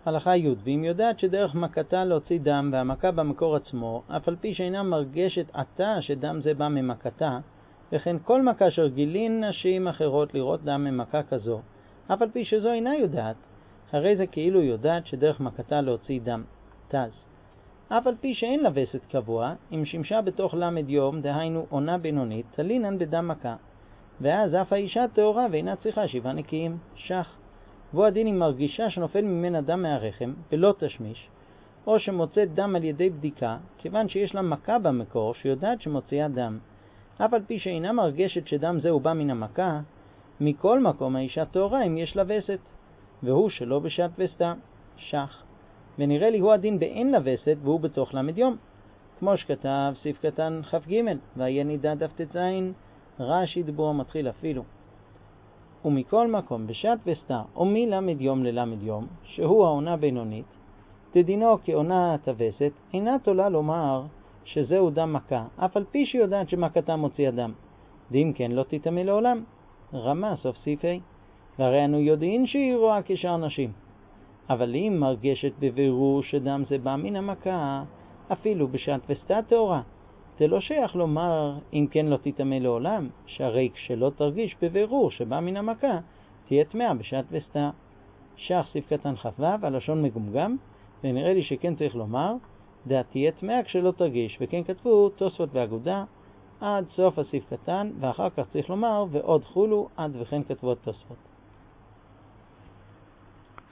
הלכה י' ואם יודעת שדרך מכתה להוציא דם והמכה במקור עצמו, אף על פי שאינה מרגשת עתה שדם זה בא ממכתה, וכן כל מכה שרגילין נשים אחרות לראות דם ממכה כזו, אף על פי שזו אינה יודעת, הרי זה כאילו יודעת שדרך מכתה להוציא דם. תז. אף על פי שאין לה וסת קבוע, אם שימשה בתוך למד יום, דהיינו עונה בינונית, תלינן בדם מכה. ואז אף האישה טהורה ואינה צריכה 7 נקיים. שח. בו הדין היא מרגישה שנופל ממנה דם מהרחם, ולא תשמיש, או שמוצאת דם על ידי בדיקה, כיוון שיש לה מכה במקור שיודעת שמוציאה דם. אף על פי שאינה מרגשת שדם זהו בא מן המכה, מכל מקום האישה טהורה אם יש לה וסת, והוא שלא בשעת וסתה. שח. ונראה לי הוא הדין באין לה וסת והוא בתוך למד יום. כמו שכתב סעיף קטן כ"ג, והיה נידה דף ט"ז, רש"י דיבור מתחיל אפילו. ומכל מקום בשעת וסתה או מלמד יום ללמד יום, שהוא העונה בינונית, תדינו כעונת הווסת, אינה תולה לומר שזהו דם מכה, אף על פי שיודעת שמכתה מוציאה דם. ואם כן לא תטמא לעולם. רמה סוף סעיף ה'. והרי אנו יודעים שהיא רואה כשאר נשים. אבל אם מרגשת בבירור שדם זה בא מן המכה, אפילו בשעת וסתה טהורה, זה לא שייך לומר אם כן לא תטמא לעולם, שהרי כשלא תרגיש בבירור שבא מן המכה, תהיה טמאה בשעת וסתה. שח סעיף קטן כ"ו, הלשון מגומגם, ונראה לי שכן צריך לומר, תהיה טמאה כשלא תרגיש, וכן כתבו תוספות ואגודה עד סוף הסעיף קטן, ואחר כך צריך לומר ועוד חולו עד וכן כתבו תוספות.